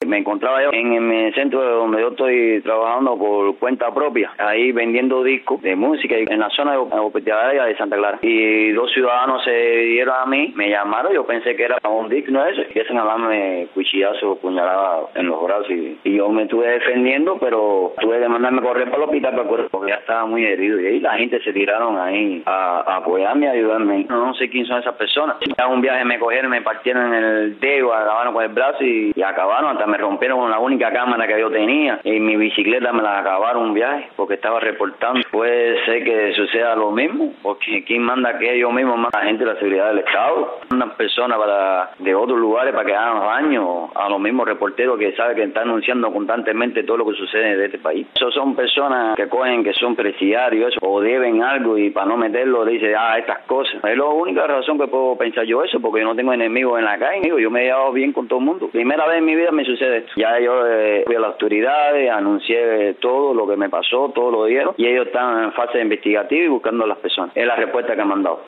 me encontraba yo en el centro donde yo estoy trabajando por cuenta propia, ahí vendiendo discos de música en la zona de hospitalaria de Santa Clara. Y dos ciudadanos se dieron a mí, me llamaron, yo pensé que era un disco, no es eso, y empiezan a darme cuchillazos, puñaladas en los brazos, y yo me estuve defendiendo, pero tuve que mandarme a correr para el hospital porque ya estaba muy herido, y ahí la gente se tiraron ahí a apoyarme, a ayudarme. No sé quién son esas personas. Ya un viaje me cogieron, me partieron en el dedo, acabaron con el brazo y acabaron, hasta me rompieron con la única cámara que yo tenía, y mi bicicleta me la acabaron un viaje porque estaba reportando. Puede ser que suceda lo mismo, porque quién manda que yo mismo manda a la gente de la seguridad del Estado, mandan personas de otros lugares para que hagan daño a los mismos reporteros que saben que están anunciando constantemente todo lo que sucede de este país. Esos son personas que cogen que son presidiarios o deben algo y para no meterlo dicen estas cosas. Es la única razón que puedo pensar yo eso, porque yo no tengo enemigos en la calle, yo me he llevado bien con todo el mundo. Primera vez en mi vida me sucede esto. Ya yo fui a las autoridades, anuncié todo lo que me pasó, todo lo dieron, y ellos están en fase investigativa y buscando a las personas. Es la respuesta que me han dado.